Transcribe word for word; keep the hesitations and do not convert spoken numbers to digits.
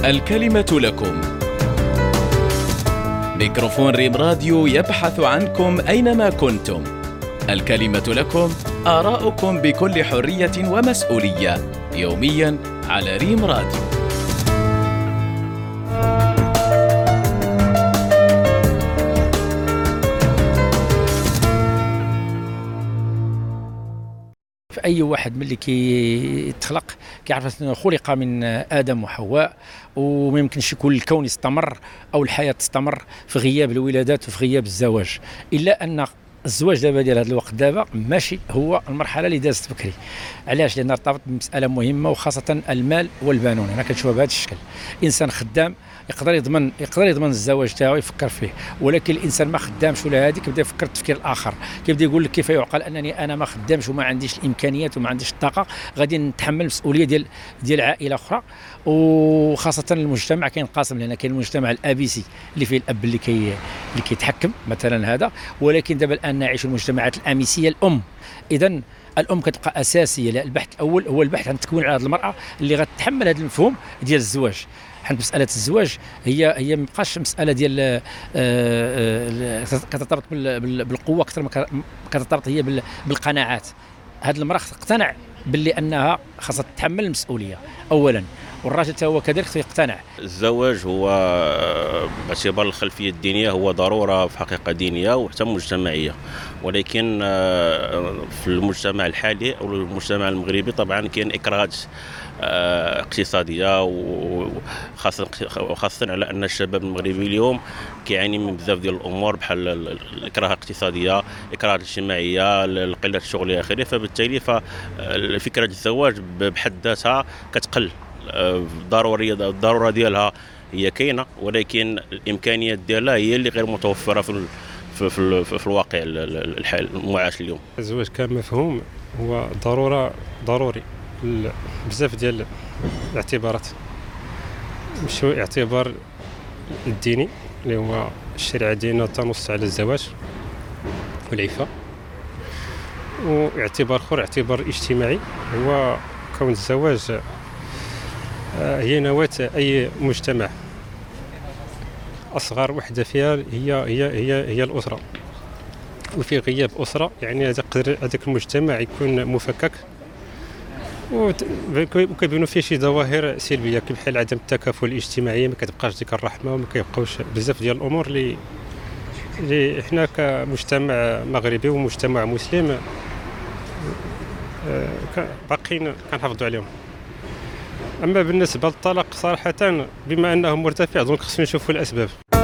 الكلمة لكم. ميكروفون ريم راديو يبحث عنكم أينما كنتم. الكلمة لكم، آراؤكم بكل حرية ومسؤولية، يومياً على ريم راديو. اي واحد ملي كيتخلق كيعرف انه خلق من ادم وحواء، وما يمكنش يكون الكون يستمر او الحياه تستمر في غياب الولادات وفي غياب الزواج، الا ان الزواج دابا ديال هذا الوقت دابا ماشي هو المرحله اللي دازت بكري. علاش؟ لان ارتبط بمساله مهمه، وخاصه المال والبنون. انا كنشوفها بهذا الشكل. انسان خدام يقدر يضمن يقدر يضمن الزواج تاعو يفكر فيه، ولكن الانسان ما خدامش ولا هذه كيبدا يفكر التفكير الاخر، كيبدا يقول لك كيف يعقل انني انا ما خدامش وما عنديش الامكانيات وما عنديش الطاقه غادي نتحمل مسؤوليه ديال ديال عائله اخرى. وخاصه المجتمع كينقسم، لان كاين المجتمع الابيسي اللي فيه الاب اللي كي اللي كيتحكم مثلا هذا، ولكن دابا الان نعيش المجتمعات الاميسيه الام. اذا الام كتبقى اساسيه. البحث الاول هو البحث عن تكوين هذه المراه اللي غتتحمل هذا المفهوم ديال الزواج. حيت مساله الزواج هي هي ما بقاش مساله ديال كترتبط بالقوه اكثر ما كترتبط هي بالقناعات. هذه المراه تقتنع باللي انها خاصها تتحمل المسؤوليه اولا، والراجل حتى هو كذلك يقتنع. الزواج هو باعتبار الخلفيه الدينيه هو ضروره في حقيقه دينيه وحتى مجتمعيه، ولكن في المجتمع الحالي او المجتمع المغربي طبعا كاين اكراهات اقتصاديه، وخاصه خاصه على ان الشباب المغربي اليوم كيعاني من بزاف ديال الامور بحال الاكراه الاقتصاديه، الاكراه الاجتماعيه، قله الشغل الى اخره. فبالتالي ففكره الزواج بحد ذاتها كتقل. ضروريه الضروره ديالها هي كاينه، ولكن الامكانيات ديالها هي اللي غير متوفره في في في, في الواقع الحال المعاش اليوم. الزواج كمفهوم هو ضروره ضروري بزاف ديال الاعتبارات، مش اعتبار الديني اللي هو الشريعه ديالنا تنص على الزواج والعفه، واعتبار اخر اعتبار اجتماعي هو كون الزواج هي نواة أي مجتمع. أصغر وحدة فيها هي هي هي هي الأسرة، وفي غياب أسرة يعني هذاك المجتمع يكون مفكك، وكيبانوا فيه شي ظواهر سلبية بحال عدم التكافل الاجتماعي، ما كتبقاش ديك الرحمة، وما كيبقاوش بزاف ديال الأمور اللي اللي حنا كمجتمع مغربي ومجتمع مسلم باقيين كنحافظوا عليهم. أما بالنسبة للطلاق صراحة بما أنه مرتفع دونك خصنا نشوفوا الأسباب.